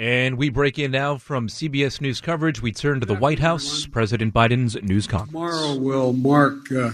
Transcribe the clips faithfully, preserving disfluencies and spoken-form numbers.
And we break in now from C B S News coverage. We turn to the White House, President Biden's news conference. Tomorrow will mark uh,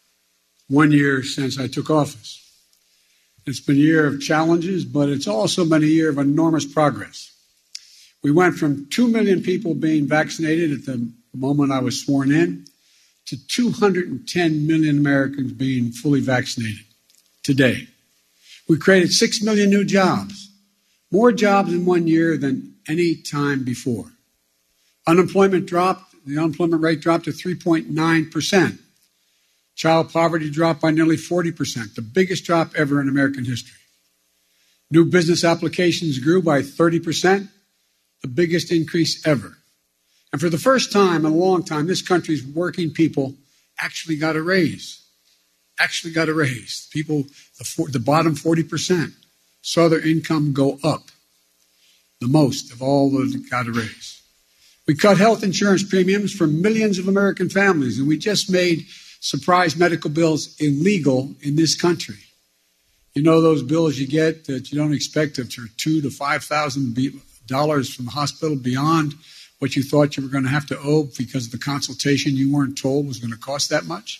one year since I took office. It's been a year of challenges, but it's also been a year of enormous progress. We went from two million people being vaccinated at the moment I was sworn in to two hundred ten million Americans being fully vaccinated today. We created six million new jobs, more jobs in one year than any time before. Unemployment dropped, the unemployment rate dropped to three point nine percent. Child poverty dropped by nearly forty percent, the biggest drop ever in American history. New business applications grew by thirty percent, the biggest increase ever. And for the first time in a long time, this country's working people actually got a raise. Actually got a raise. People, the, for, the bottom forty percent, saw their income go up, the most of all those that got a raise. We cut health insurance premiums for millions of American families, and we just made surprise medical bills illegal in this country. You know those bills you get that you don't expect of two to five thousand dollars from the hospital beyond what you thought you were going to have to owe because of the consultation you weren't told was going to cost that much?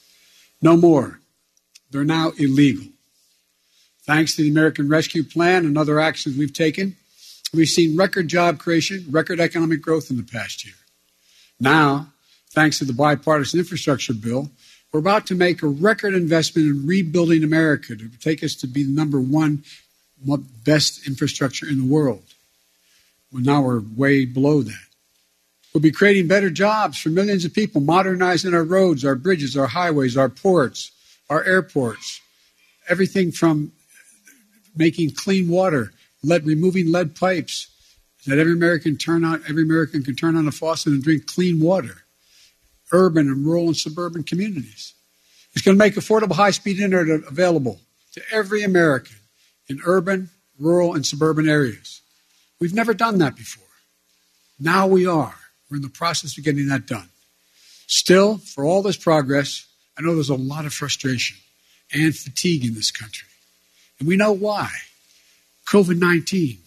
No more. They're now illegal. Thanks to the American Rescue Plan and other actions we've taken, we've seen record job creation, record economic growth in the past year. Now, thanks to the bipartisan infrastructure bill, we're about to make a record investment in rebuilding America to take us to be the number one best infrastructure in the world. Well, now we're way below that. We'll be creating better jobs for millions of people, modernizing our roads, our bridges, our highways, our ports, our airports, everything from making clean water, lead, removing lead pipes, so that every American turn on, every American can turn on a faucet and drink clean water. Urban and rural and suburban communities. It's going to make affordable high-speed internet available to every American in urban, rural, and suburban areas. We've never done that before. Now we are. We're in the process of getting that done. Still, for all this progress, I know there's a lot of frustration and fatigue in this country. And we know why. COVID nineteen,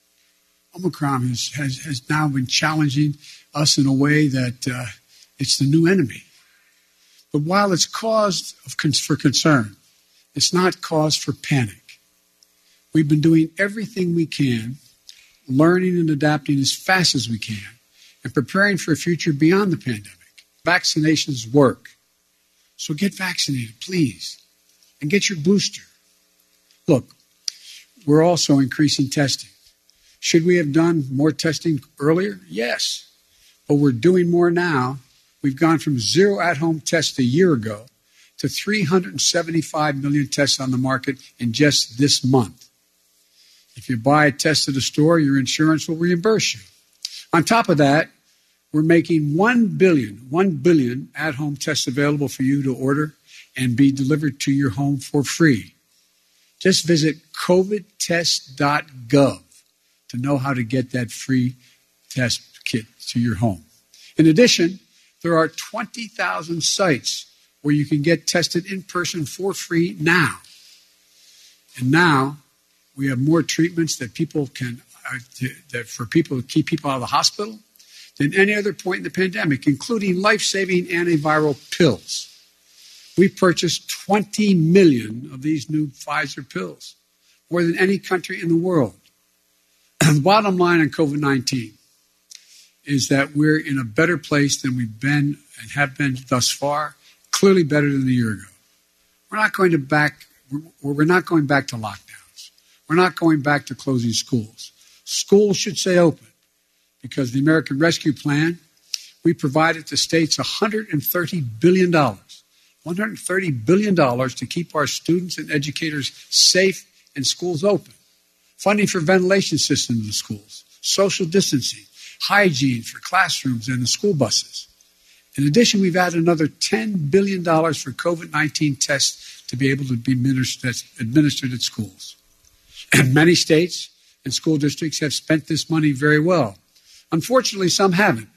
Omicron has, has, has now been challenging us in a way that uh, it's the new enemy. But while it's cause of con- for concern, it's not cause for panic. We've been doing everything we can, learning and adapting as fast as we can, and preparing for a future beyond the pandemic. Vaccinations work. So get vaccinated, please, and get your booster. Look, we're also increasing testing. Should we have done more testing earlier? Yes, but we're doing more now. We've gone from zero at-home tests a year ago to three hundred seventy-five million tests on the market in just this month. If you buy a test at a store, your insurance will reimburse you. On top of that, we're making one billion, one billion at-home tests available for you to order and be delivered to your home for free. Just visit covid test dot gov to know how to get that free test kit to your home. In addition, there are twenty thousand sites where you can get tested in person for free now. And now we have more treatments that people can, uh, to, that for people to keep people out of the hospital than any other point in the pandemic, including life-saving antiviral pills. We purchased twenty million of these new Pfizer pills, more than any country in the world. The bottom line on COVID nineteen is that we're in a better place than we've been and have been thus far, clearly better than a year ago. We're not going to back, we're not going back to lockdowns. We're not going back to closing schools. Schools should stay open because the American Rescue Plan, we provided to states one hundred thirty billion dollars, one hundred thirty billion dollars to keep our students and educators safe and schools open. Funding for ventilation systems in the schools, social distancing, hygiene for classrooms and the school buses. In addition, we've added another ten billion dollars for COVID nineteen tests to be able to be administered at schools. And many states and school districts have spent this money very well. Unfortunately, some haven't.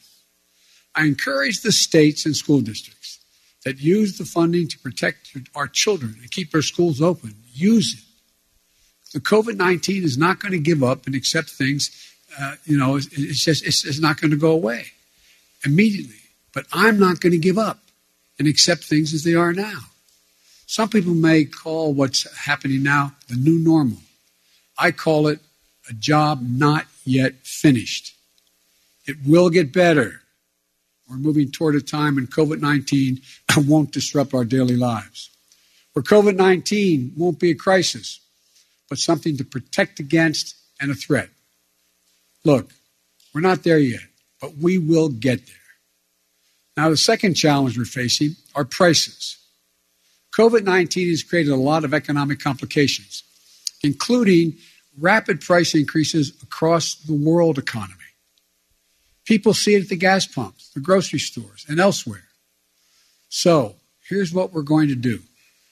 I encourage the states and school districts that use the funding to protect our children and keep our schools open. Use it. The COVID nineteen is not going to give up and accept things uh, you know, it's, it's just it's, it's not going to go away immediately. But I'm not going to give up and accept things as they are now. Some people may call what's happening now the new normal. I call it a job not yet finished. It will get better. We're moving toward a time when COVID nineteen won't disrupt our daily lives, where COVID nineteen won't be a crisis, but something to protect against and a threat. Look, we're not there yet, but we will get there. Now, the second challenge we're facing are prices. COVID nineteen has created a lot of economic complications, including rapid price increases across the world economy. People see it at the gas pumps, the grocery stores, and elsewhere. So here's what we're going to do.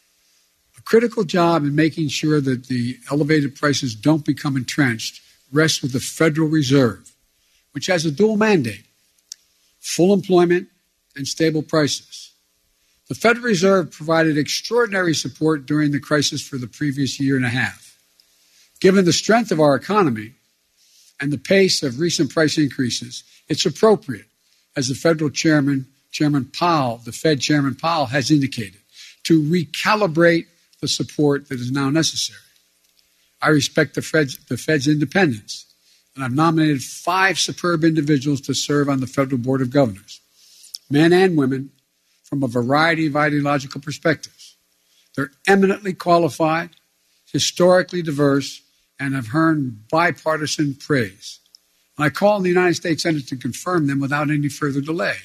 A critical job in making sure that the elevated prices don't become entrenched rests with the Federal Reserve, which has a dual mandate: full employment and stable prices. The Federal Reserve provided extraordinary support during the crisis for the previous year and a half. Given the strength of our economy and the pace of recent price increases, it's appropriate, as the federal chairman, Chairman Powell, the Fed Chairman Powell has indicated, to recalibrate the support that is now necessary. I respect the Fed's, the Fed's independence, and I've nominated five superb individuals to serve on the Federal Board of Governors, men and women from a variety of ideological perspectives. They're eminently qualified, historically diverse, and have earned bipartisan praise. And I call on the United States Senate to confirm them without any further delay.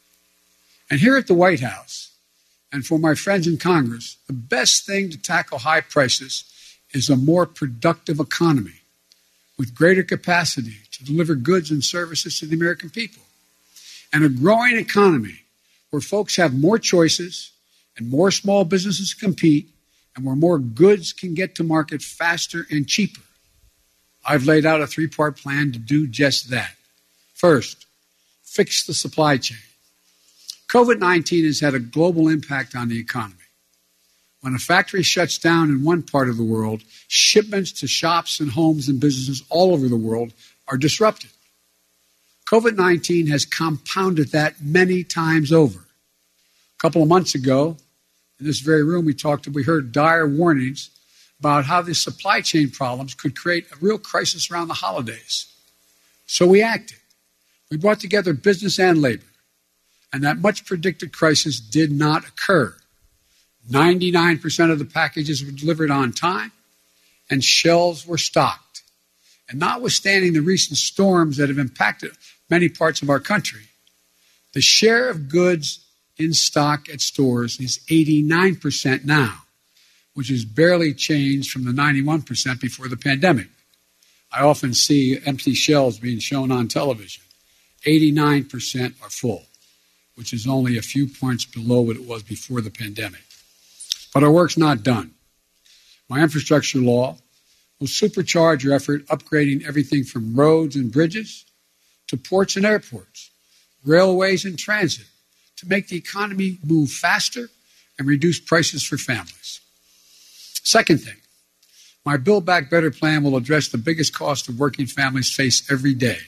And here at the White House, and for my friends in Congress, the best thing to tackle high prices is a more productive economy with greater capacity to deliver goods and services to the American people. And a growing economy where folks have more choices and more small businesses compete, and where more goods can get to market faster and cheaper. I've laid out a three-part plan to do just that. First, fix the supply chain. COVID nineteen has had a global impact on the economy. When a factory shuts down in one part of the world, shipments to shops and homes and businesses all over the world are disrupted. COVID nineteen has compounded that many times over. A couple of months ago, in this very room, we talked, we heard dire warnings about how the supply chain problems could create a real crisis around the holidays. So we acted. We brought together business and labor, and that much predicted crisis did not occur. ninety-nine percent of the packages were delivered on time, and shelves were stocked. And notwithstanding the recent storms that have impacted many parts of our country, the share of goods in stock at stores is eighty-nine percent now, which has barely changed from the ninety-one percent before the pandemic. I often see empty shelves being shown on television. eighty-nine percent are full, which is only a few points below what it was before the pandemic. But our work's not done. My infrastructure law will supercharge your effort upgrading everything from roads and bridges to ports and airports, railways and transit, to make the economy move faster and reduce prices for families. Second thing, my Build Back Better plan will address the biggest cost of working families face every day.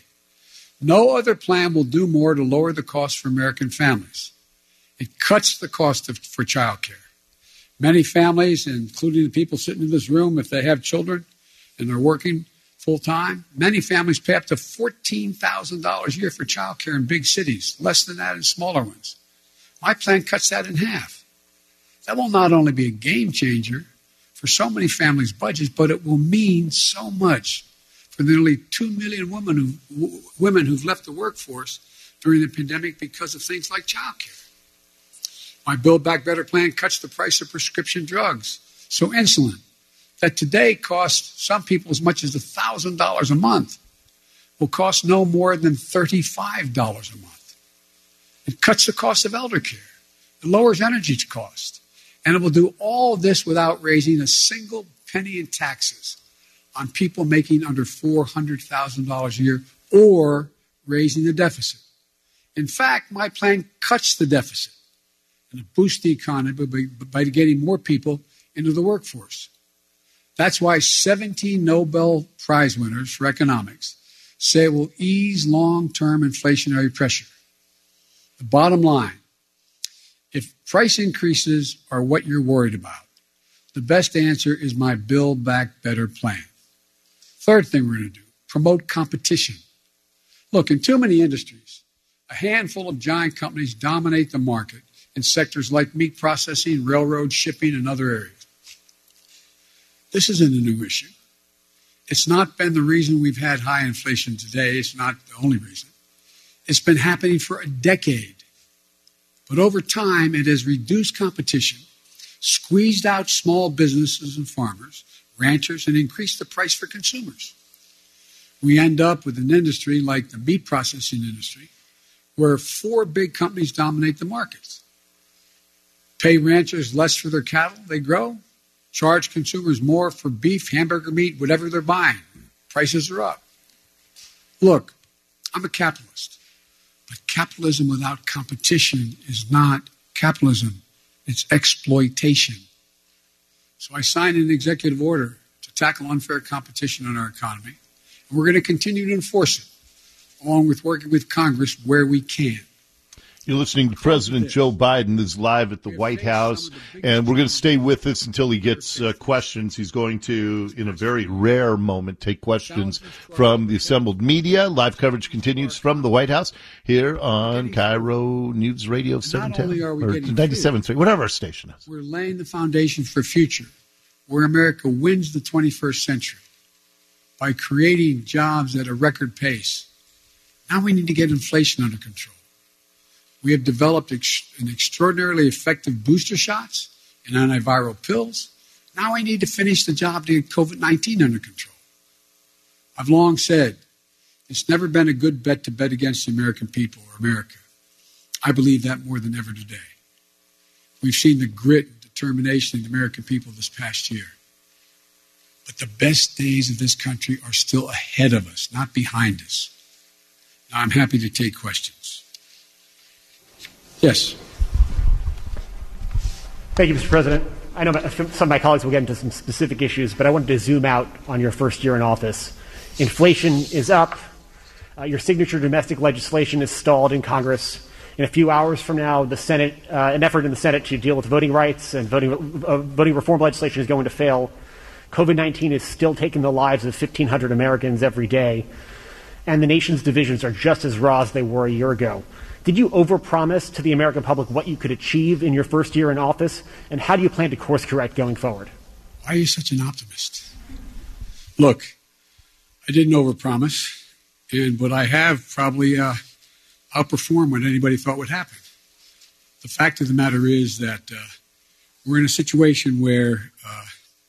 No other plan will do more to lower the cost for American families. It cuts the cost of, for child care. Many families, including the people sitting in this room, if they have children and they're working full-time, many families pay up to fourteen thousand dollars a year for child care in big cities, less than that in smaller ones. My plan cuts that in half. That will not only be a game changer for so many families' budgets, but it will mean so much for the nearly two million women, who, w- women who've left the workforce during the pandemic because of things like child care. My Build Back Better plan cuts the price of prescription drugs. So insulin, that today costs some people as much as one thousand dollars a month, will cost no more than thirty-five dollars a month. It cuts the cost of elder care. It lowers energy cost. And it will do all this without raising a single penny in taxes on people making under four hundred thousand dollars a year or raising the deficit. In fact, my plan cuts the deficit and it boosts the economy by, by getting more people into the workforce. That's why seventeen Nobel Prize winners for economics say it will ease long-term inflationary pressure. The bottom line, if price increases are what you're worried about, the best answer is my Build Back Better plan. Third thing we're going to do, promote competition. Look, in too many industries, a handful of giant companies dominate the market in sectors like meat processing, railroad, shipping, and other areas. This isn't a new issue. It's not been the reason we've had high inflation today. It's not the only reason. It's been happening for a decade. But over time, it has reduced competition, squeezed out small businesses and farmers, ranchers, and increased the price for consumers. We end up with an industry like the meat processing industry, where four big companies dominate the markets. Pay ranchers less for their cattle they grow, charge consumers more for beef, hamburger meat, whatever they're buying. Prices are up. Look, I'm a capitalist, but capitalism without competition is not capitalism. It's exploitation. So I signed an executive order to tackle unfair competition in our economy, and we're going to continue to enforce it, along with working with Congress where we can. You're listening to President Joe Biden, who's live at the White House, and we're going to stay with us until he gets uh, questions. He's going to, in a very rare moment, take questions from the assembled media. Live coverage continues from the White House here on Cairo News Radio seven ten, or ninety-seven point three, whatever our station is. We're laying the foundation for a future where America wins the twenty-first century by creating jobs at a record pace. Now we need to get inflation under control. We have developed ex- an extraordinarily effective booster shots and antiviral pills. Now we need to finish the job to get COVID nineteen under control. I've long said it's never been a good bet to bet against the American people or America. I believe that more than ever today. We've seen the grit and determination of the American people this past year. But the best days of this country are still ahead of us, not behind us. Now, I'm happy to take questions. Yes. Thank you, Mister President. I know some of my colleagues will get into some specific issues, but I wanted to zoom out on your first year in office. Inflation is up. Uh, your signature domestic legislation is stalled in Congress. In a few hours from now, the Senate, uh, an effort in the Senate to deal with voting rights and voting, uh, voting reform legislation is going to fail. COVID nineteen is still taking the lives of fifteen hundred Americans every day, and the nation's divisions are just as raw as they were a year ago. Did you overpromise to the American public what you could achieve in your first year in office, and how do you plan to course correct going forward? Why are you such an optimist? Look, I didn't overpromise, and but I have probably uh, outperformed what anybody thought would happen. The fact of the matter is that uh, we're in a situation where uh,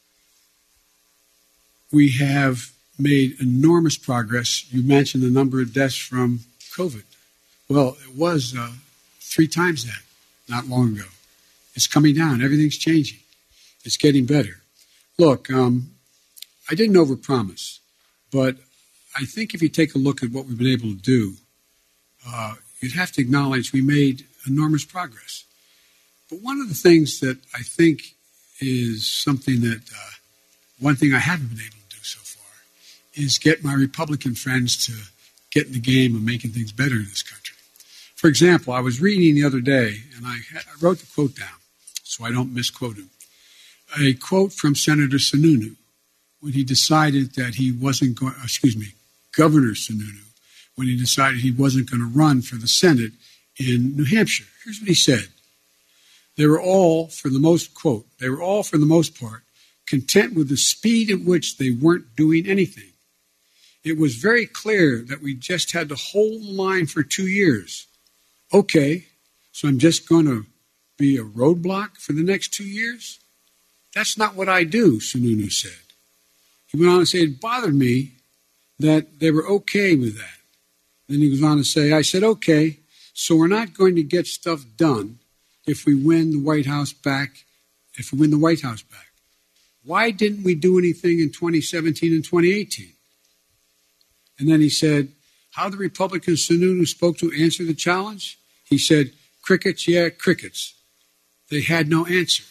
we have made enormous progress. You mentioned the number of deaths from COVID. Well, it was uh, three times that not long ago. It's coming down. Everything's changing. It's getting better. Look, um, I didn't overpromise, but I think if you take a look at what we've been able to do, uh, you'd have to acknowledge we made enormous progress. But one of the things that I think is something that, uh, one thing I haven't been able to do so far is get my Republican friends to get in the game of making things better in this country. For example, I was reading the other day, and I, I wrote the quote down so I don't misquote him. A quote from Senator Sununu when he decided that he wasn't going, excuse me, Governor Sununu, when he decided he wasn't going to run for the Senate in New Hampshire. Here's what he said. They were all, for the most, quote, they were all, for the most part, content with the speed at which they weren't doing anything. It was very clear that we just had to hold the line for two years. Okay, so I'm just going to be a roadblock for the next two years? That's not what I do, Sununu said. He went on to say it bothered me that they were okay with that. Then he goes on to say, I said, okay, so we're not going to get stuff done if we win the White House back, if we win the White House back. Why didn't we do anything in twenty seventeen and twenty eighteen? And then he said, how the Republican Sununu spoke to answer the challenge? He said, crickets, yeah, crickets. They had no answer.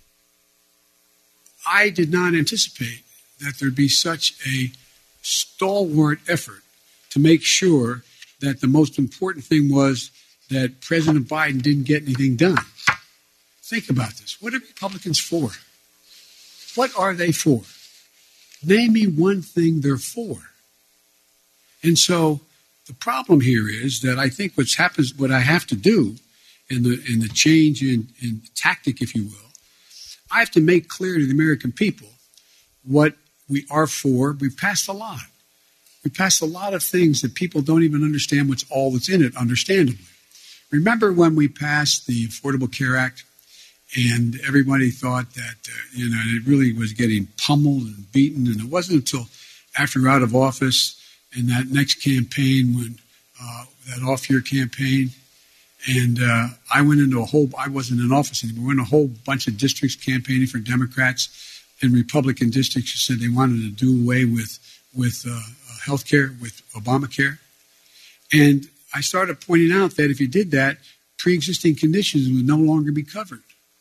I did not anticipate that there'd be such a stalwart effort to make sure that the most important thing was that President Biden didn't get anything done. Think about this. What are Republicans for? What are they for? Name me one thing they're for. And so the problem here is that I think what's happens, what I have to do in the in the change in, in tactic, if you will, I have to make clear to the American people what we are for. We passed a lot. We passed a lot of things that people don't even understand what's all that's in it, understandably. Remember when we passed the Affordable Care Act and everybody thought that, uh, you know, it really was getting pummeled and beaten. And it wasn't until after we were out of office in that next campaign, when uh, that off-year campaign, and uh, I went into a whole, I wasn't in office anymore, we went in a whole bunch of districts campaigning for Democrats and Republican districts who said they wanted to do away with, with uh, health care, with Obamacare. And I started pointing out that if you did that, pre-existing conditions would no longer be covered.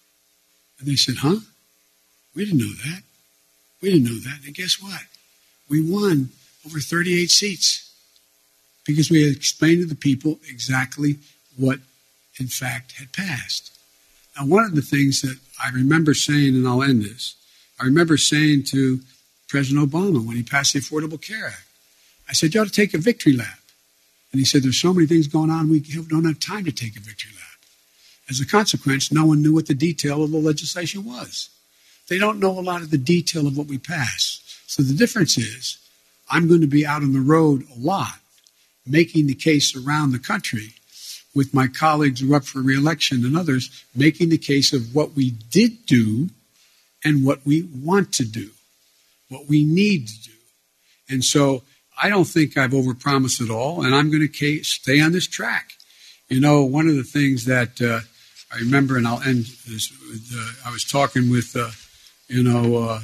And they said, huh? We didn't know that. We didn't know that. And guess what? We won over thirty-eight seats because we had explained to the people exactly what, in fact, had passed. Now, one of the things that I remember saying, and I'll end this, I remember saying to President Obama when he passed the Affordable Care Act, I said, you ought to take a victory lap. And he said, there's so many things going on, we don't have time to take a victory lap. As a consequence, no one knew what the detail of the legislation was. They don't know a lot of the detail of what we passed. So the difference is I'm going to be out on the road a lot, making the case around the country with my colleagues who are up for re-election and others, making the case of what we did do and what we want to do, what we need to do. And so I don't think I've overpromised at all, and I'm going to stay on this track. You know, one of the things that uh, I remember, and I'll end this, with, uh, I was talking with, uh, you know, uh,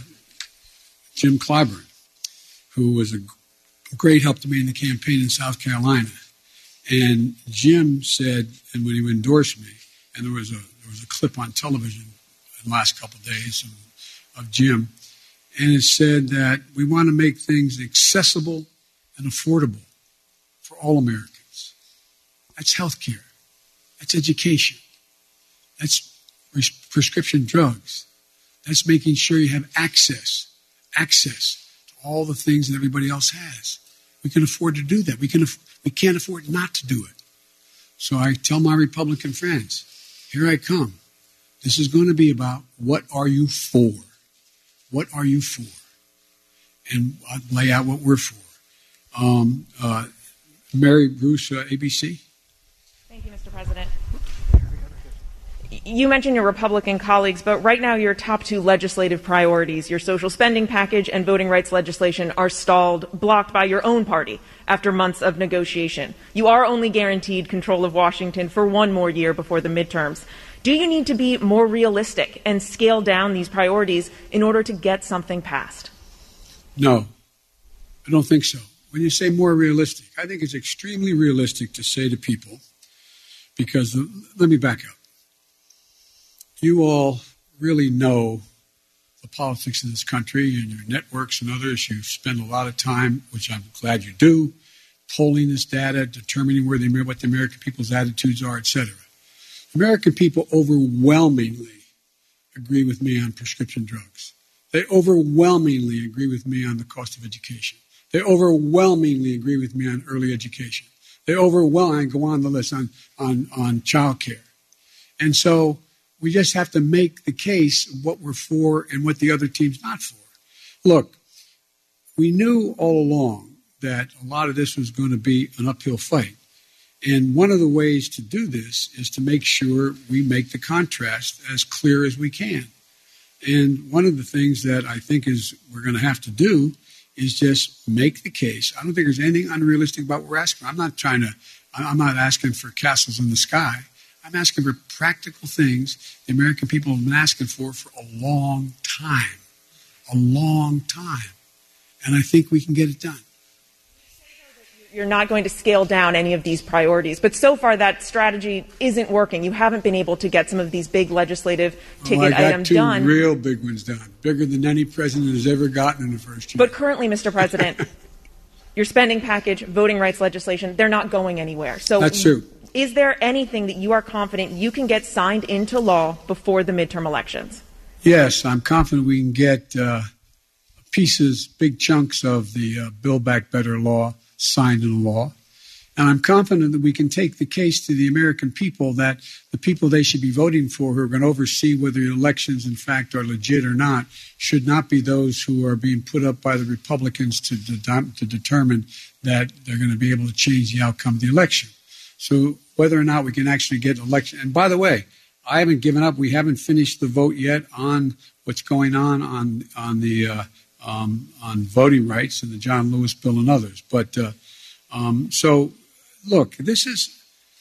Jim Clyburn, who was a great help to me in the campaign in South Carolina. And Jim said, and when he endorsed me, and there was a there was a clip on television in the last couple of days of, of Jim, and it said that we want to make things accessible and affordable for all Americans. That's health care. That's education. That's pres- prescription drugs. That's making sure you have access, access to all the things that everybody else has. We can afford to do that. We can. Af- we can't afford not to do it. So I tell my Republican friends, here I come. This is going to be about what are you for? What are you for? And I'll lay out what we're for. Um, uh, Mary Bruce, uh, A B C. Thank you, Mister President. You mentioned your Republican colleagues, but right now your top two legislative priorities, your social spending package and voting rights legislation, are stalled, blocked by your own party after months of negotiation. You are only guaranteed control of Washington for one more year before the midterms. Do you need to be more realistic and scale down these priorities in order to get something passed? No, I don't think so. When you say more realistic, I think it's extremely realistic to say to people, because the, let me back up. You all really know the politics in this country and your networks and others. You spend a lot of time, which I'm glad you do, polling this data, determining where the, what the American people's attitudes are, et cetera. American people overwhelmingly agree with me on prescription drugs. They overwhelmingly agree with me on the cost of education. They overwhelmingly agree with me on early education. They overwhelmingly go on the list on, on, on child care. And so we just have to make the case of what we're for and what the other team's not for. Look, we knew all along that a lot of this was going to be an uphill fight. And one of the ways to do this is to make sure we make the contrast as clear as we can. And one of the things that I think is we're going to have to do is just make the case. I don't think there's anything unrealistic about what we're asking. I'm not trying to, I'm not asking for castles in the sky. I'm asking for practical things the American people have been asking for for a long time, a long time. And I think we can get it done. You're not going to scale down any of these priorities, but so far that strategy isn't working. You haven't been able to get some of these big legislative ticket oh, I got items two done. Real big ones done, bigger than any president has ever gotten in the first year. But currently, Mister President, your spending package, voting rights legislation, they're not going anywhere. So that's true. Is there anything that you are confident you can get signed into law before the midterm elections? Yes, I'm confident we can get uh, pieces, big chunks of the uh, Build Back Better law signed into law. And I'm confident that we can take the case to the American people that the people they should be voting for who are going to oversee whether the elections, in fact, are legit or not, should not be those who are being put up by the Republicans to, de- to determine that they're going to be able to change the outcome of the election. So whether or not we can actually get an election. And by the way, I haven't given up. We haven't finished the vote yet on what's going on on, on the uh, um, on voting rights and the John Lewis bill and others. But uh, um, so... Look, this is,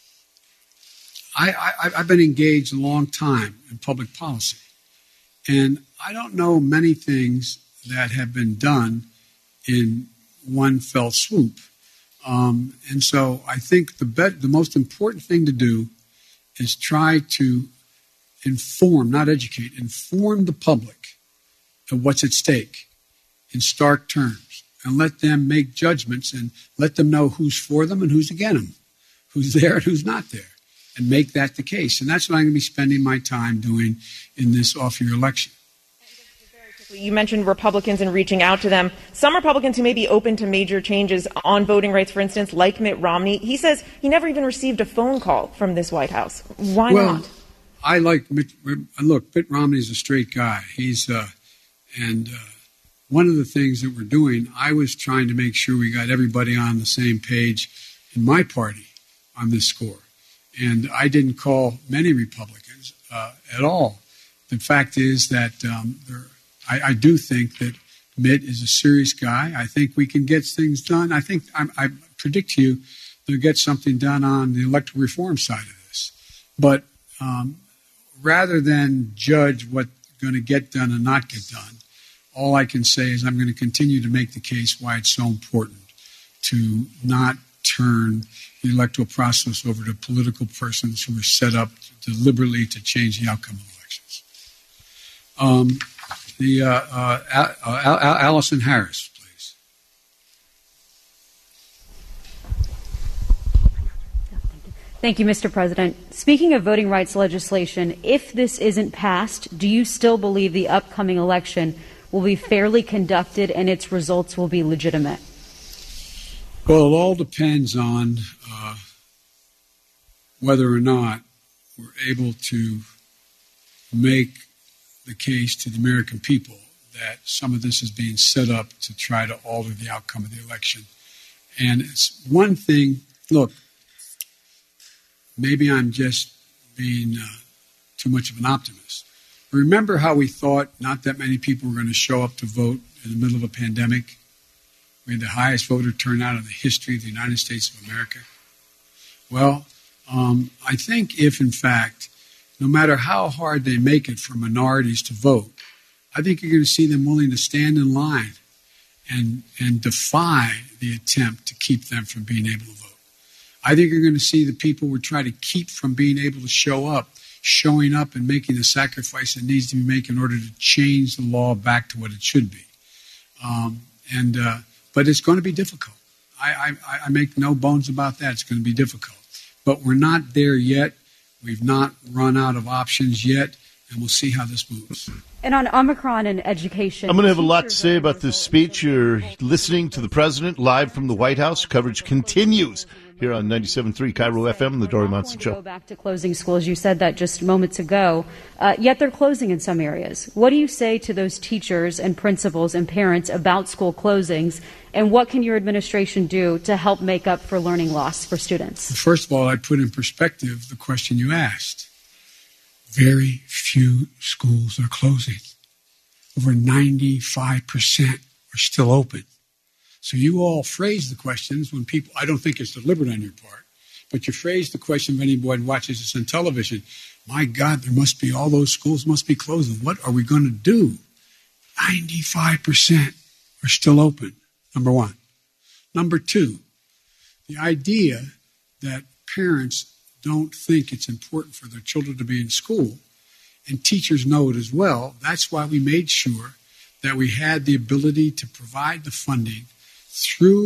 I, I, I've been engaged a long time in public policy, and I don't know many things that have been done in one fell swoop. Um, and so I think the, bet, the most important thing to do is try to inform, not educate, inform the public of what's at stake in stark terms. And let them make judgments and let them know who's for them and who's against them, who's there and who's not there, and make that the case. And that's what I'm going to be spending my time doing in this off-year election. You mentioned Republicans and reaching out to them. Some Republicans who may be open to major changes on voting rights, for instance, like Mitt Romney, he says he never even received a phone call from this White House. Why well, not? I like Mitt. Look, Mitt Romney's a straight guy. He's uh, and. Uh, One of the things that we're doing, I was trying to make sure we got everybody on the same page in my party on this score. And I didn't call many Republicans uh, at all. The fact is that um, there, I, I do think that Mitt is a serious guy. I think we can get things done. I think I, I predict to you they'll get something done on the electoral reform side of this. But um, rather than judge what's going to get done and not get done, all I can say is I'm going to continue to make the case why it's so important to not turn the electoral process over to political persons who are set up deliberately to change the outcome of elections. Um, the uh, uh, Al- Al- Al- Allison Harris, please. Thank you, Mister President. Speaking of voting rights legislation, if this isn't passed, do you still believe the upcoming election will be fairly conducted and its results will be legitimate? Well, it all depends on uh, whether or not we're able to make the case to the American people that some of this is being set up to try to alter the outcome of the election. And it's one thing, look, maybe I'm just being uh, too much of an optimist. Remember how we thought not that many people were going to show up to vote in the middle of a pandemic? We had the highest voter turnout in the history of the United States of America. Well, um, I think if, in fact, no matter how hard they make it for minorities to vote, I think you're going to see them willing to stand in line and, and defy the attempt to keep them from being able to vote. I think you're going to see the people we're trying to keep from being able to show up showing up and making the sacrifice that needs to be made in order to change the law back to what it should be. Um, and uh, but it's going to be difficult. I, I, I make no bones about that. It's going to be difficult. But we're not there yet. We've not run out of options yet, and we'll see how this moves. And on Omicron and education, I'm going to have a lot to say about this speech. You're listening to the president live from the White House. Coverage continues here on ninety-seven point three Cairo F M, the Dori Monson Show. Go back to closing schools. You said that just moments ago. Uh, yet they're closing in some areas. What do you say to those teachers and principals and parents about school closings? And what can your administration do to help make up for learning loss for students? First of all, I'd put in perspective the question you asked. Very few schools are closing. Over ninety-five percent are still open. So you all phrase the questions when people, I don't think it's deliberate on your part, but you phrase the question when anyone watches this on television. My God, there must be, all those schools must be closing. What are we going to do? ninety-five percent are still open, number one. Number two, the idea that parents don't think it's important for their children to be in school, and teachers know it as well. That's why we made sure that we had the ability to provide the funding through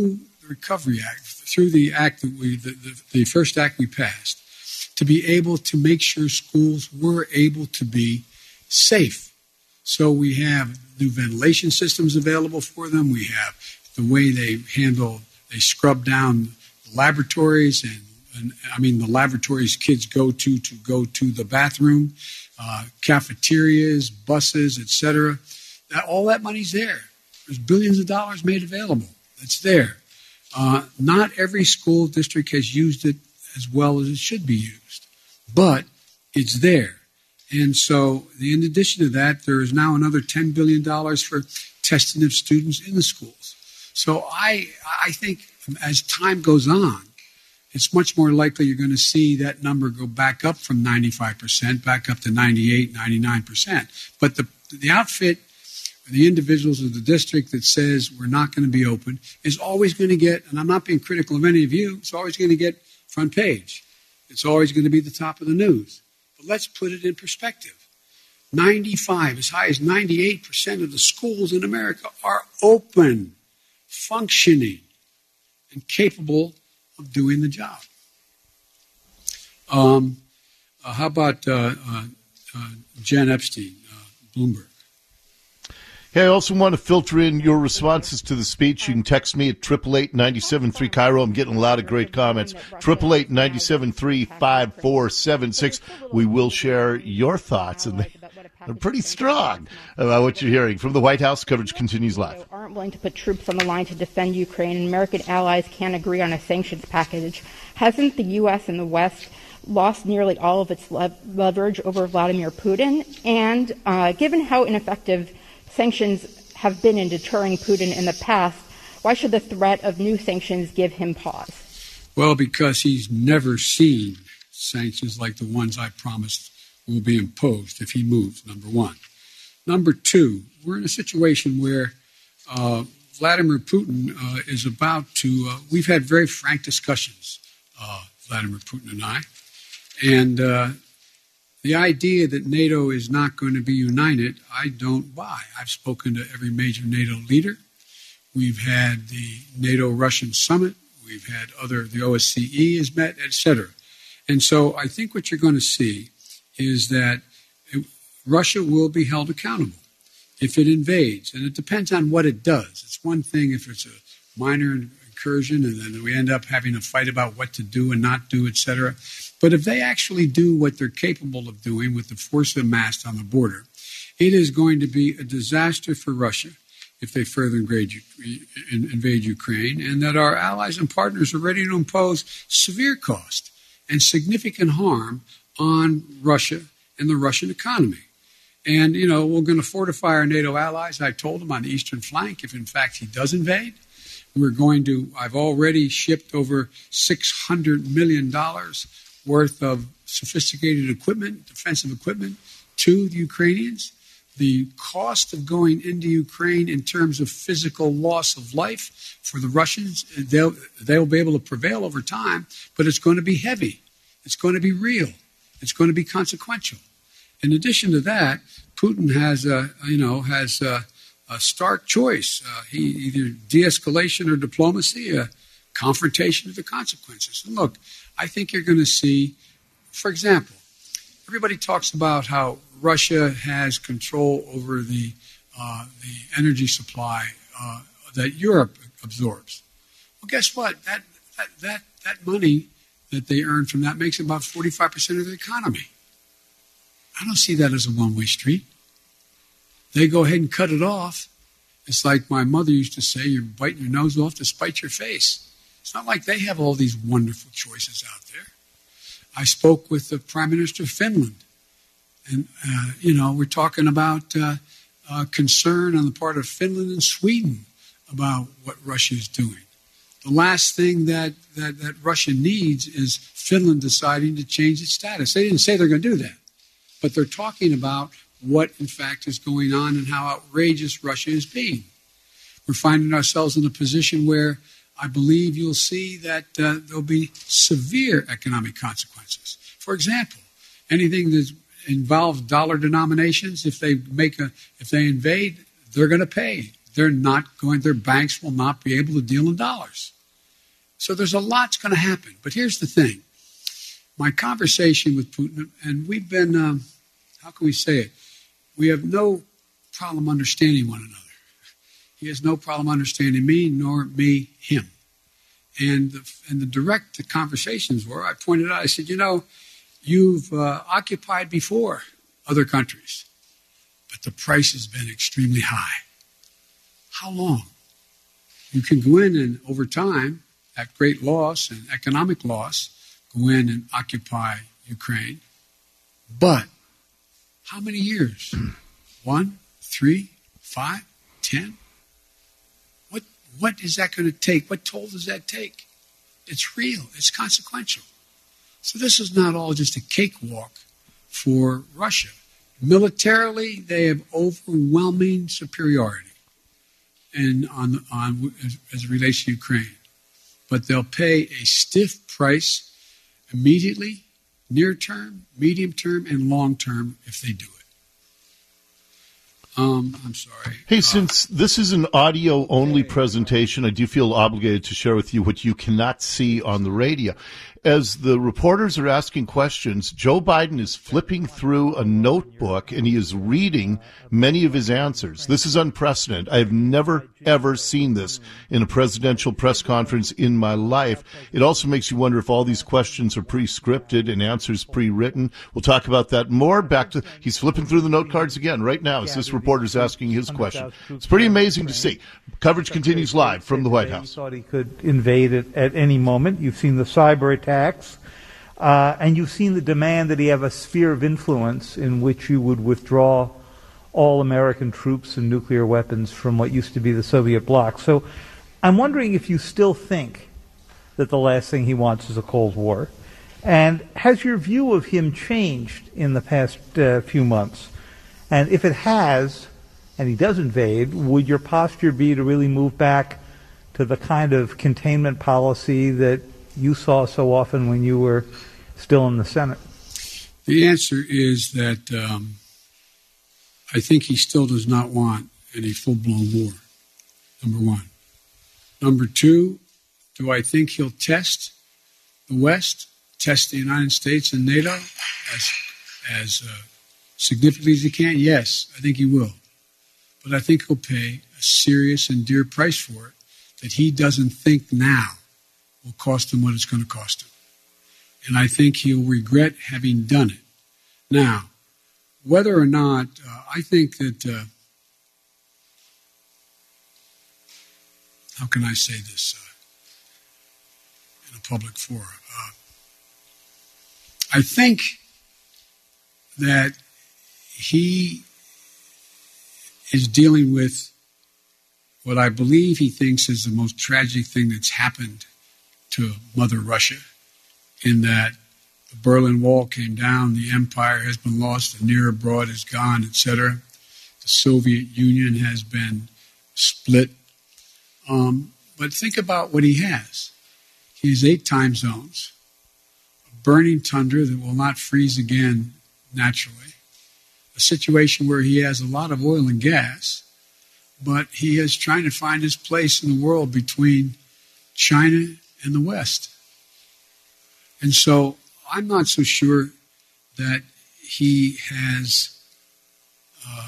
the Recovery Act, through the act that we, the, the, the first act we passed, to be able to make sure schools were able to be safe. So we have new ventilation systems available for them. We have the way they handle, they scrub down the laboratories and, and I mean the laboratories kids go to to go to the bathroom, uh, cafeterias, buses, et cetera. That, all that money's there. There's billions of dollars made available. It's there. Uh, not every school district has used it as well as it should be used, but it's there. And so, in addition to that, there is now another ten billion dollars for testing of students in the schools. So I, I think as time goes on, it's much more likely you're going to see that number go back up from ninety-five percent, back up to ninety-eight, ninety-nine percent. But the, the outfit, the individuals of the district that says we're not going to be open is always going to get, and I'm not being critical of any of you, it's always going to get front page. It's always going to be the top of the news. But let's put it in perspective. ninety-five, as high as ninety-eight percent of the schools in America are open, functioning, and capable of doing the job. Um, uh, how about uh, uh, uh, Jen Epstein, uh, Bloomberg? Hey, I also want to filter in your responses to the speech. You can text me at eight eight eight, nine seven three, Cairo. I'm getting a lot of great comments. eight eight eight, nine seven three, five four seven six. We will share your thoughts, and they, they're pretty strong about what you're hearing. From the White House, coverage continues live. Aren't willing to put troops on the line to defend Ukraine, and American allies can't agree on a sanctions package. Hasn't the U S and the West lost nearly all of its le- leverage over Vladimir Putin? And uh, given how ineffective sanctions have been in deterring Putin in the past, why should the threat of new sanctions give him pause? Well, because he's never seen sanctions like the ones I promised will be imposed if he moves, number one. Number two, we're in a situation where uh, Vladimir Putin uh, is about to, uh, we've had very frank discussions, uh, Vladimir Putin and I, and uh, the idea that NATO is not going to be united, I don't buy. I've spoken to every major NATO leader. We've had the NATO-Russian summit. We've had other, the O S C E has met, et cetera. And so I think what you're going to see is that it, Russia will be held accountable if it invades. And it depends on what it does. It's one thing if it's a minor incursion and then we end up having a fight about what to do and not do, et cetera. But if they actually do what they're capable of doing with the force amassed on the border, it is going to be a disaster for Russia if they further invade, invade Ukraine, and that our allies and partners are ready to impose severe cost and significant harm on Russia and the Russian economy. And, you know, we're going to fortify our NATO allies. I told them on the eastern flank, if in fact he does invade, we're going to, I've already shipped over six hundred million dollars worth of sophisticated equipment, defensive equipment, to the Ukrainians. The cost of going into Ukraine in terms of physical loss of life for the Russians, they'll, they'll be able to prevail over time, but it's going to be heavy. It's going to be real. It's going to be consequential. In addition to that, Putin has a, you know, has a, a stark choice. Uh, he either de-escalation or diplomacy, a confrontation of the consequences. And look, I think you're going to see, for example, everybody talks about how Russia has control over the uh, the energy supply uh, that Europe absorbs. Well, guess what? That, that that that money that they earn from that makes about forty-five percent of the economy. I don't see that as a one-way street. They go ahead and cut it off. It's like my mother used to say, you're biting your nose off to spite your face. It's not like they have all these wonderful choices out there. I spoke with the Prime Minister of Finland. And, uh, you know, we're talking about uh, uh, concern on the part of Finland and Sweden about what Russia is doing. The last thing that, that, that Russia needs is Finland deciding to change its status. They didn't say they're going to do that. But they're talking about what, in fact, is going on and how outrageous Russia is being. We're finding ourselves in a position where I believe you'll see that uh, there'll be severe economic consequences. For example, anything that involves dollar denominations, if they make a, if they invade, they're going to pay. They're not going. Their banks will not be able to deal in dollars. So there's a lot's going to happen. But here's the thing. My conversation with Putin, and we've been, um, how can we say it? We have no problem understanding one another. He has no problem understanding me, nor me him. And the, and the direct conversations were, I pointed out, I said, you know, you've uh, occupied before other countries, but the price has been extremely high. How long? You can go in and, over time, at great loss and economic loss, go in and occupy Ukraine. But how many years? One, three, five, ten? What what is that going to take? What toll does that take? It's real. It's consequential. So this is not all just a cakewalk for Russia. Militarily, they have overwhelming superiority and on on as, as it relates to Ukraine. But they'll pay a stiff price immediately, near term, medium term, and long term if they do it. Um, I'm sorry. Hey, uh, since this is an audio-only presentation, I do feel obligated to share with you what you cannot see on the radio. As the reporters are asking questions, Joe Biden is flipping through a notebook, and he is reading many of his answers. This is unprecedented. I have never, ever seen this in a presidential press conference in my life. It also makes you wonder if all these questions are pre-scripted and answers pre-written. We'll talk about that more. Back to, he's flipping through the note cards again right now as this reporter's asking his question. It's pretty amazing to see. Coverage continues live from the White House. He thought he could invade it at any moment. You've seen the cyber attack. Uh, and you've seen the demand that he have a sphere of influence in which you would withdraw all American troops and nuclear weapons from what used to be the Soviet bloc. So I'm wondering if you still think that the last thing he wants is a Cold War. And has your view of him changed in the past uh, few months? And if it has, and he does invade, would your posture be to really move back to the kind of containment policy that you saw so often when you were still in the Senate? The answer is that um, I think he still does not want any full-blown war, number one. Number two, do I think he'll test the West, test the United States and NATO as, as uh, significantly as he can? Yes, I think he will. But I think he'll pay a serious and dear price for it that he doesn't think now will cost him what it's going to cost him. And I think he'll regret having done it. Now, whether or not, uh, I think that, uh, how can I say this uh, in a public forum? Uh, I think that he is dealing with what I believe he thinks is the most tragic thing that's happened to Mother Russia, in that the Berlin Wall came down, the empire has been lost, the near abroad is gone, et cetera. The Soviet Union has been split. Um, but think about what he has. He has eight time zones, a burning tundra that will not freeze again naturally, a situation where he has a lot of oil and gas, but he is trying to find his place in the world between China and the West. And so I'm not so sure that he has uh,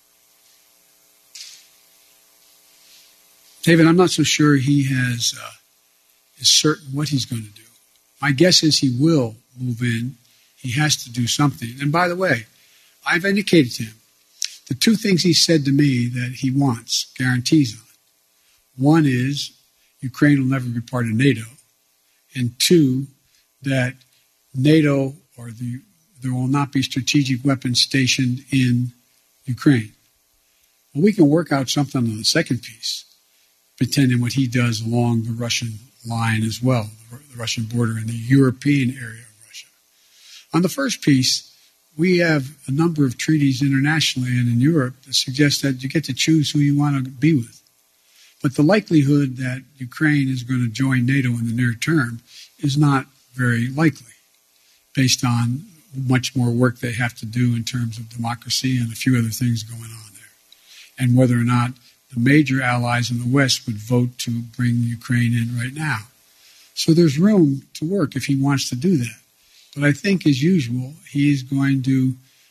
David, I'm not so sure he has uh, is certain what he's going to do. My guess is he will move in. He has to do something. And by the way, I've indicated to him the two things he said to me that he wants guarantees on. One is Ukraine will never be part of NATO. And two, that NATO or the there will not be strategic weapons stationed in Ukraine. Well, we can work out something on the second piece, pretending what he does along the Russian line as well, the Russian border and the European area of Russia. On the first piece, we have a number of treaties internationally and in Europe that suggest that you get to choose who you want to be with. But the likelihood that Ukraine is going to join NATO in the near term is not very likely, based on much more work they have to do in terms of democracy and a few other things going on there, and whether or not the major allies in the West would vote to bring Ukraine in right now. So there's room to work if he wants to do that. But I think, as usual, he's going to,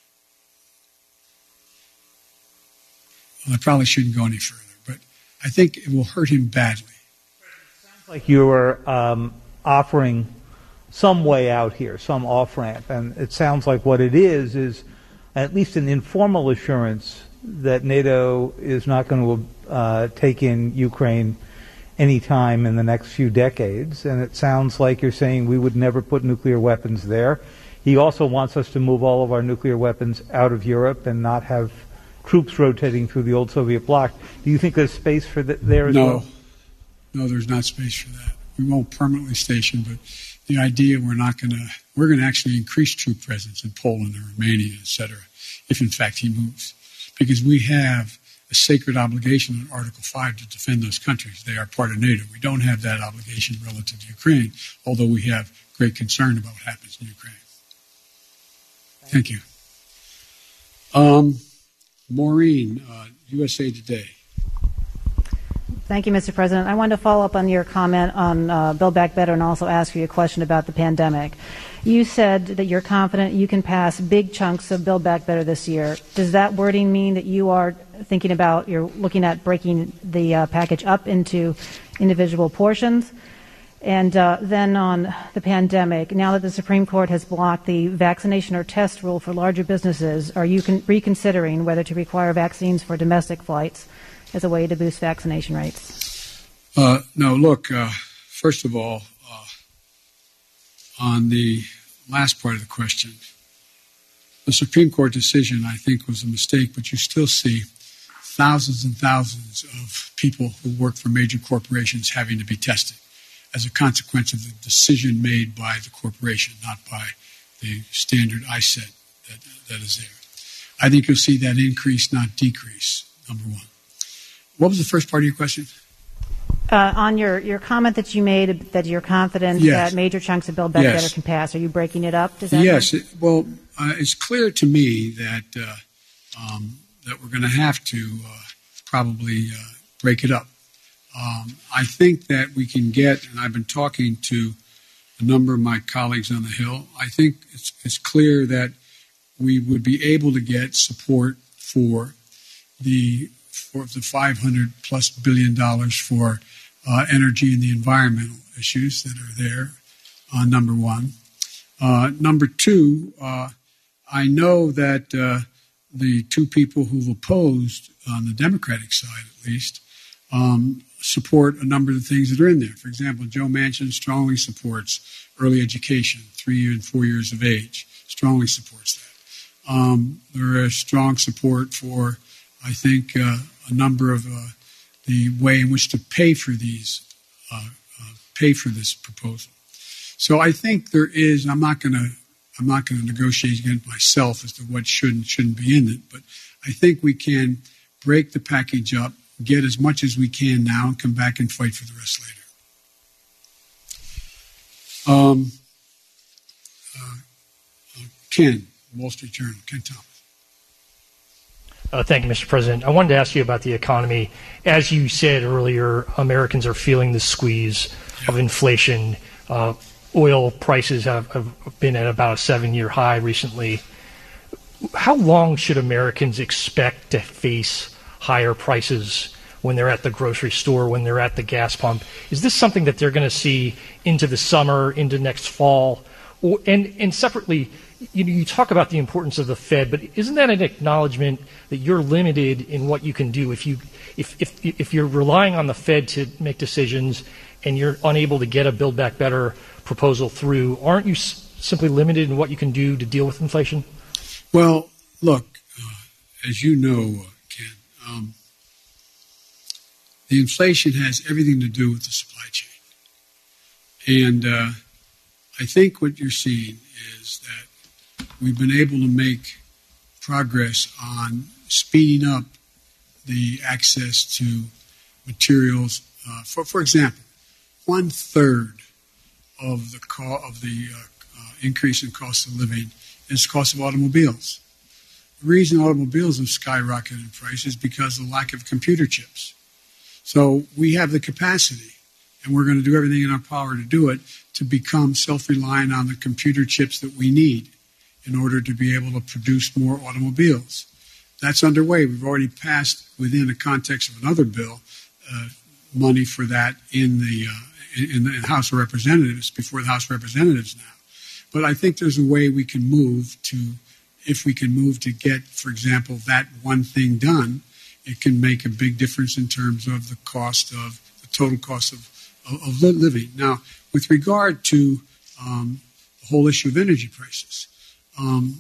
well, I probably shouldn't go any further, but I think it will hurt him badly. It sounds like you were um, offering some way out here, some off-ramp, and it sounds like what it is is at least an informal assurance that NATO is not going to uh, take in Ukraine any time in the next few decades, and it sounds like you're saying we would never put nuclear weapons there. He also wants us to move all of our nuclear weapons out of Europe and not have troops rotating through the old Soviet bloc. Do you think there's space for that there as no. well? No, there's not space for that. We won't permanently station, but the idea we're not going to, we're going to actually increase troop presence in Poland and Romania, et cetera, if in fact he moves. Because we have a sacred obligation in Article five to defend those countries. They are part of NATO. We don't have that obligation relative to Ukraine, although we have great concern about what happens in Ukraine. Thank you. Um, Maureen, uh, U S A Today. Thank you, Mister President. I wanted to follow up on your comment on uh, Build Back Better and also ask you a question about the pandemic. You said that you're confident you can pass big chunks of Build Back Better this year. Does that wording mean that you are thinking about, you're looking at breaking the uh, package up into individual portions? And uh, then on the pandemic, now that the Supreme Court has blocked the vaccination or test rule for larger businesses, are you con- reconsidering whether to require vaccines for domestic flights as a way to boost vaccination rates? Uh, no, look, uh, first of all, uh, on the last part of the question, the Supreme Court decision, I think, was a mistake, but you still see thousands and thousands of people who work for major corporations having to be tested as a consequence of the decision made by the corporation, not by the standard I S E T that, that is there. I think you'll see that increase, not decrease, number one. What was the first part of your question? Uh, on your, your comment that you made that you're confident yes. that major chunks of Build Back yes. Better can pass, are you breaking it up? Does that yes. mean? It, well, uh, it's clear to me that uh, um, that we're going to have to uh, probably uh, break it up. Um, I think that we can get, and I've been talking to a number of my colleagues on the Hill, I think it's, it's clear that we would be able to get support for the for the five hundred plus billion dollars for uh, energy and the environmental issues that are there, uh, number one. Uh, number two, uh, I know that uh, the two people who've opposed, on the Democratic side at least, um, support a number of the things that are in there. For example, Joe Manchin strongly supports early education, three and four years of age, strongly supports that. Um, there is strong support for, I think, uh, a number of uh, the way in which to pay for these, uh, uh, pay for this proposal. So I think there is. I'm not going to. I'm not going to negotiate against myself as to what should and shouldn't be in it. But I think we can break the package up, get as much as we can now, and come back and fight for the rest later. Um, uh, uh, Ken, Wall Street Journal, Ken Thomas. Uh, thank you, Mister President. I wanted to ask you about the economy. As you said earlier, Americans are feeling the squeeze yeah. of inflation. Uh, oil prices have, have been at about a seven-year high recently. How long should Americans expect to face higher prices when they're at the grocery store, when they're at the gas pump? Is this something that they're going to see into the summer, into next fall? Or, and, and separately, you know, you talk about the importance of the Fed, but isn't that an acknowledgement that you're limited in what you can do? If you, if, if, if you're relying on the Fed to make decisions and you're unable to get a Build Back Better proposal through, aren't you s- simply limited in what you can do to deal with inflation? Well, look, uh, as you know, uh, Ken, um, the inflation has everything to do with the supply chain. And uh, I think what you're seeing is that we've been able to make progress on speeding up the access to materials. Uh, for, for example, one third of the co- of the uh, uh, increase in cost of living is the cost of automobiles. The reason automobiles have skyrocketed in price is because of the lack of computer chips. So we have the capacity, and we're going to do everything in our power to do it, to become self-reliant on the computer chips that we need in order to be able to produce more automobiles. That's underway. We've already passed, within the context of another bill, uh, money for that in the, uh, in, in the House of Representatives, before the House of Representatives now. But I think there's a way we can move to, if we can move to get, for example, that one thing done, it can make a big difference in terms of the cost of, the total cost of, of, of living. Now, with regard to um, the whole issue of energy prices, um,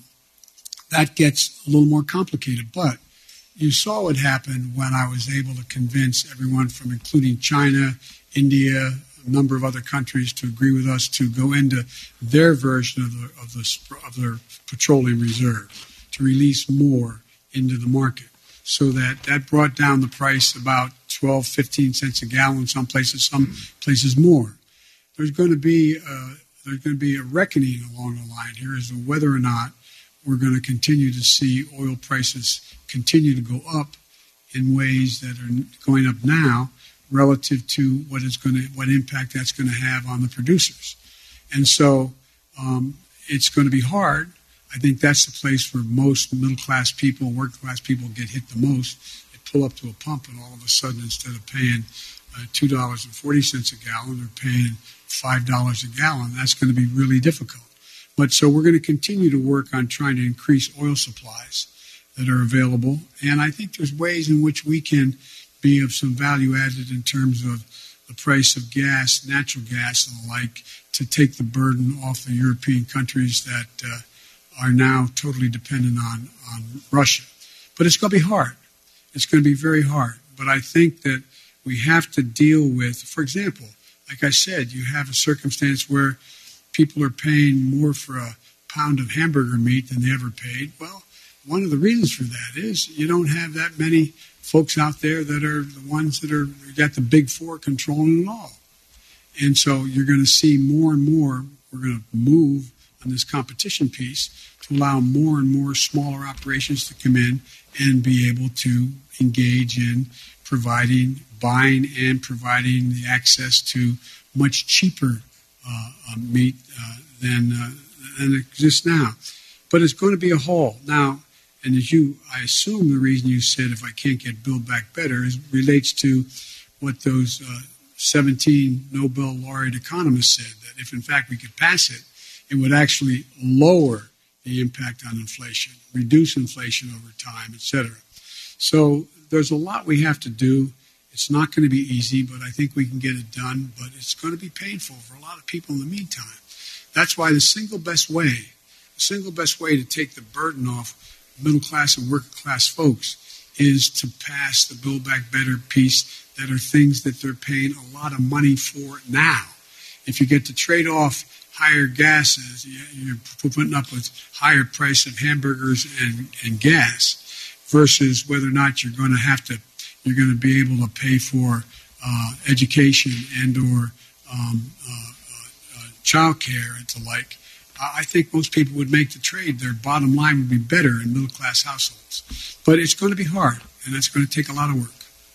that gets a little more complicated. But you saw what happened when I was able to convince everyone from including China, India, a number of other countries to agree with us to go into their version of the, of the, of their petroleum reserve, to release more into the market. So that, that brought down the price about twelve, fifteen cents a gallon, some places, some places more. There's going to be a, there's going to be a reckoning along the line here as to whether or not we're going to continue to see oil prices continue to go up in ways that are going up now relative to what is going to, what impact that's going to have on the producers. And so um, it's going to be hard. I think that's the place where most middle-class people, working-class people get hit the most. They pull up to a pump and all of a sudden, instead of paying uh, two dollars and forty cents a gallon, they're paying five dollars a gallon. That's going to be really difficult. But so we're going to continue to work on trying to increase oil supplies that are available. And I think there's ways in which we can be of some value added in terms of the price of gas, natural gas and the like, to take the burden off the European countries that uh, are now totally dependent on, on Russia. But it's going to be hard. It's going to be very hard. But I think that we have to deal with, for example, like I said, you have a circumstance where people are paying more for a pound of hamburger meat than they ever paid. Well, one of the reasons for that is you don't have that many folks out there that are the ones that are got the big four controlling it all. And so you're going to see more and more, we're going to move on this competition piece to allow more and more smaller operations to come in and be able to engage in providing, buying and providing the access to much cheaper uh, uh, meat uh, than, uh, than exists now. But it's going to be a haul. Now, and as you, I assume the reason you said if I can't get Build Back Better is relates to what those uh, seventeen Nobel laureate economists said, that if in fact we could pass it, it would actually lower the impact on inflation, reduce inflation over time, et cetera. So there's a lot we have to do. It's not going to be easy, but I think we can get it done. But it's going to be painful for a lot of people in the meantime. That's why the single best way, the single best way to take the burden off middle class and working class folks is to pass the Build Back Better piece that are things that they're paying a lot of money for now. If you get to trade off higher gases, you're putting up with higher price of hamburgers and, and gas versus whether or not you're going to have to, you're going to be able to pay for uh, education and or um, uh, uh, uh, child care and the like. I think most people would make the trade. Their bottom line would be better in middle-class households. But it's going to be hard, and it's going to take a lot of work.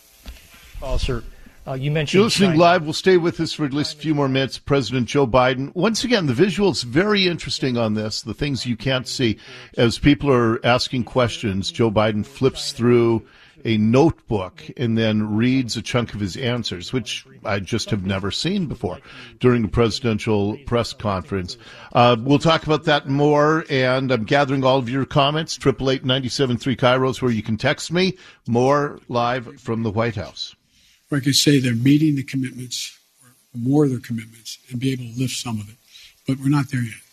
Oh, sir. Uh, you mentioned You're listening China. live. We'll stay with us for at least a few more minutes. President Joe Biden. Once again, the visuals very interesting on this, the things you can't see. As people are asking questions, Joe Biden flips through a notebook and then reads a chunk of his answers, which I just have never seen before during a presidential press conference. Uh, we'll talk about that more, and I'm gathering all of your comments. eight eight eight, nine seven three, Kairos, where you can text me. More live from the White House. Like I say, they're meeting the commitments, or more of their commitments, and be able to lift some of it. But we're not there yet.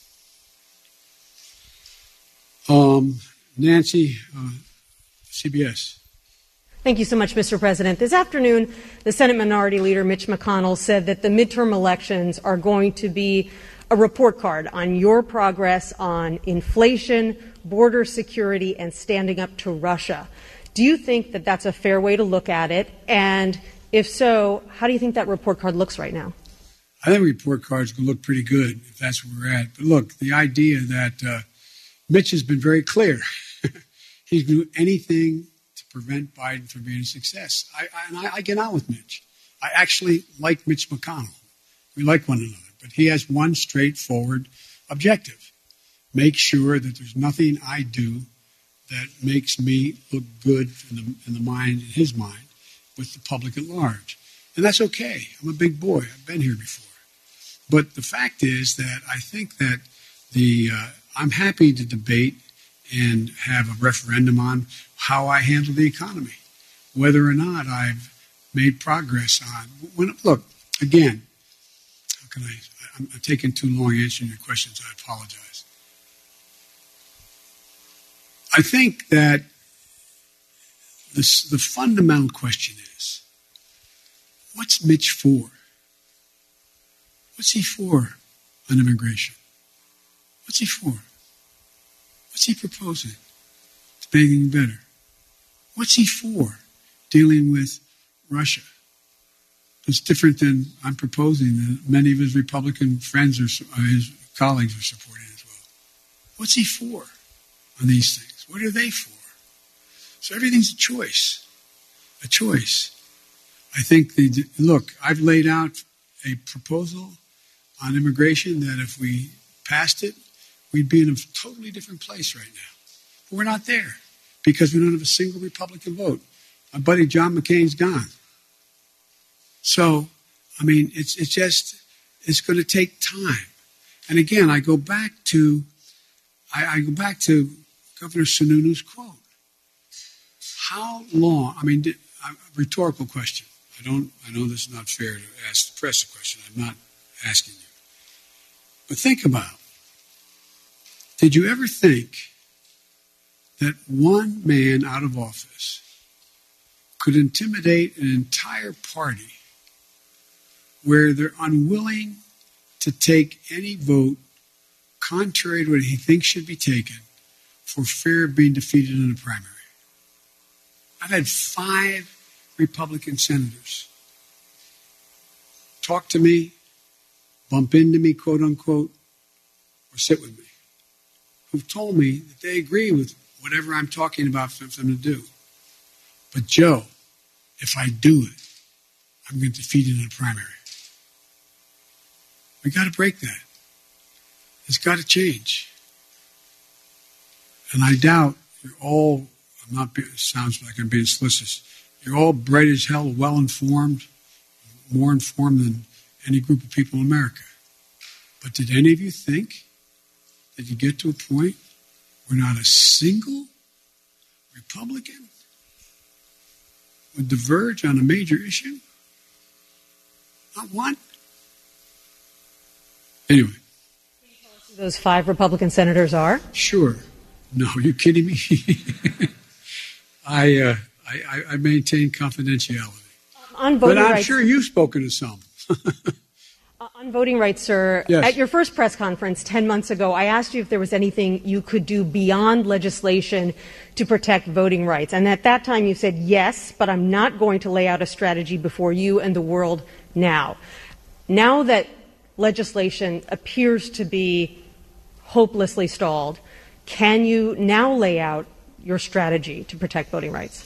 Um, Nancy, uh, C B S. Thank you so much, Mister President. This afternoon, the Senate Minority Leader, Mitch McConnell, said that the midterm elections are going to be a report card on your progress on inflation, border security, and standing up to Russia. Do you think that that's a fair way to look at it? And if so, how do you think that report card looks right now? I think report cards can look pretty good if that's where we're at. But look, the idea that uh, Mitch has been very clear. He's going to do anything to prevent Biden from being a success. I, I, and I, I get on with Mitch. I actually like Mitch McConnell. We like one another. But he has one straightforward objective. Make sure that there's nothing I do that makes me look good in the, in the mind, in his mind, with the public at large. And that's okay. I'm a big boy. I've been here before. But the fact is that I think that the uh, I'm happy to debate and have a referendum on how I handle the economy, whether or not I've made progress on. When, look, again, how can I? I'm, I'm taking too long answering your questions. I apologize. I think that this, the fundamental question is, what's Mitch for? What's he for on immigration? What's he for? What's he proposing to make anything better? What's he for dealing with Russia? It's different than I'm proposing that many of his Republican friends or his colleagues are supporting as well. What's he for on these things? What are they for? So everything's a choice, a choice. I think, they did, look, I've laid out a proposal on immigration that if we passed it, we'd be in a totally different place right now. But we're not there because we don't have a single Republican vote. My buddy John McCain's gone. So, I mean, it's it's just, it's going to take time. And again, I go back to, I, I go back to Governor Sununu's quote. How long, I mean, a rhetorical question. I don't, I know this is not fair to ask the press a question. I'm not asking you. But think about, did you ever think that one man out of office could intimidate an entire party where they're unwilling to take any vote contrary to what he thinks should be taken for fear of being defeated in a primary? I've had five Republican senators talk to me, bump into me, quote unquote, or sit with me, who've told me that they agree with whatever I'm talking about for them to do. But Joe, if I do it, I'm going to defeat it in a primary. We got to break that. It's got to change. And I doubt you're all, I'm not being, it sounds like I'm being solicitous, you're all bright as hell, well-informed, more informed than any group of people in America. But did any of you think that you get to a point where not a single Republican would diverge on a major issue? Not one. Anyway. Can you tell us who those five Republican senators are? Sure. No, are you kidding me? I, uh, I I maintain confidentiality. Um, on voting but I'm rights, sure you've spoken to some. uh, on voting rights, sir, yes. At your first press conference ten months ago, I asked you if there was anything you could do beyond legislation to protect voting rights. And at that time you said yes, but I'm not going to lay out a strategy before you and the world now. Now that legislation appears to be hopelessly stalled, can you now lay out your strategy to protect voting rights?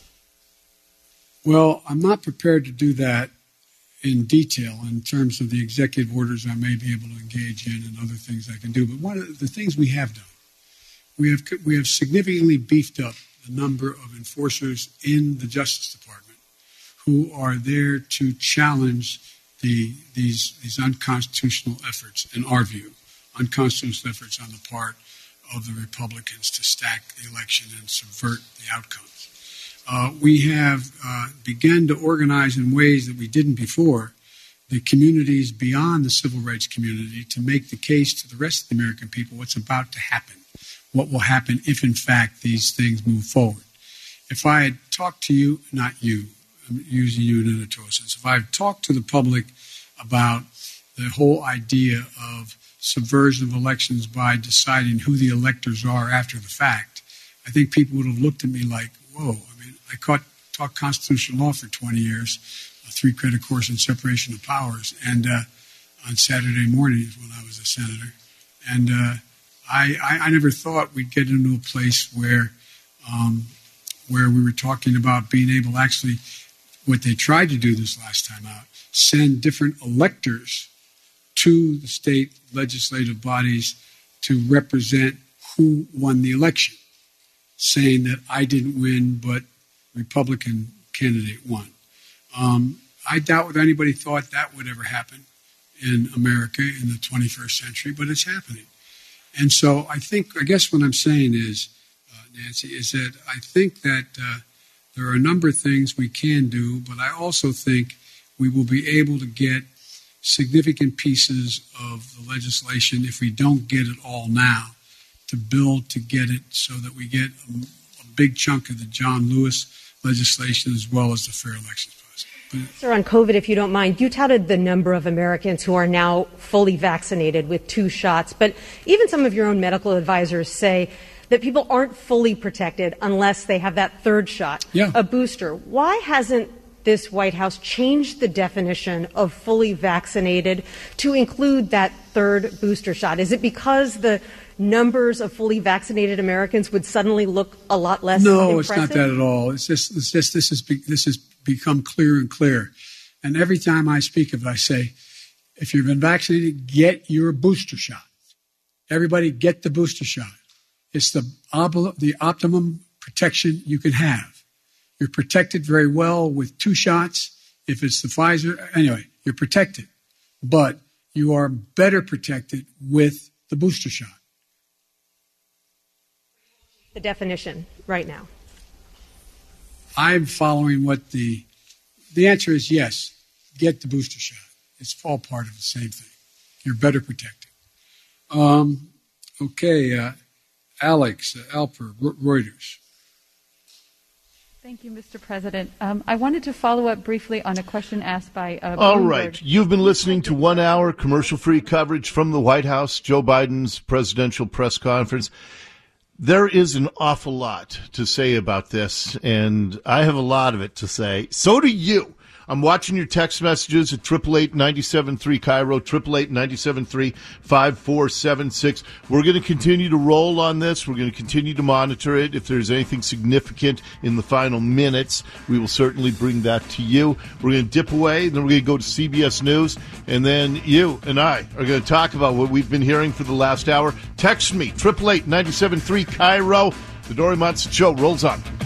Well, I'm not prepared to do that in detail in terms of the executive orders I may be able to engage in and other things I can do. But one of the things we have done, we have we have significantly beefed up the number of enforcers in the Justice Department who are there to challenge the these these unconstitutional efforts, in our view, unconstitutional efforts on the part of the Republicans to stack the election and subvert the outcomes. Uh, we have uh, begun to organize in ways that we didn't before the communities beyond the civil rights community to make the case to the rest of the American people what's about to happen, what will happen if, in fact, these things move forward. If I had talked to you, not you, I'm using you in an editorial sense, if I had talked to the public about the whole idea of subversion of elections by deciding who the electors are after the fact, I think people would have looked at me like, whoa. I mean, I caught, taught constitutional law for twenty years, a three-credit course in separation of powers, and uh, on Saturday mornings when I was a senator. And uh, I, I, I never thought we'd get into a place where, um, where we were talking about being able to actually what they tried to do this last time out, send different electors to the state legislative bodies to represent who won the election, saying that I didn't win, but Republican candidate won. Um, I doubt whether anybody thought that would ever happen in America in the twenty-first century, but it's happening. And so I think, I guess what I'm saying is, uh, Nancy, is that I think that uh, there are a number of things we can do, but I also think we will be able to get significant pieces of the legislation, if we don't get it all now, to build to get it so that we get a, a big chunk of the John Lewis legislation as well as the Fair Elections Clause. Sir, on COVID, if you don't mind, you touted the number of Americans who are now fully vaccinated with two shots, but even some of your own medical advisors say that people aren't fully protected unless they have that third shot, yeah. a booster. Why hasn't this White House changed the definition of fully vaccinated to include that third booster shot? Is it because the numbers of fully vaccinated Americans would suddenly look a lot less No, impressive? it's not that at all. It's just, it's just this, is, this has become clearer and clearer. And every time I speak of it, I say, if you've been vaccinated, get your booster shot. Everybody get the booster shot. It's the, the optimum protection you can have. You're protected very well with two shots. If it's the Pfizer, anyway, you're protected. But you are better protected with the booster shot. The definition right now. I'm following what the, the answer is yes, get the booster shot. It's all part of the same thing. You're better protected. Um, okay, uh, Alex uh, Alper, Reuters. Thank you, Mister President. Um, I wanted to follow up briefly on a question asked by uh, All Bloomberg. right. You've been listening to one hour commercial-free coverage from the White House, Joe Biden's presidential press conference. There is an awful lot to say about this, and I have a lot of it to say. So do you. I'm watching your text messages at eight eight eight, nine seven three, Cairo, eight eight eight, nine seven three, five four seven six. We're going to continue to roll on this. We're going to continue to monitor it. If there's anything significant in the final minutes, we will certainly bring that to you. We're going to dip away, then we're going to go to C B S News, and then you and I are going to talk about what we've been hearing for the last hour. Text me, eight eight eight, nine seven three, Cairo. The Dori Monson Show rolls on.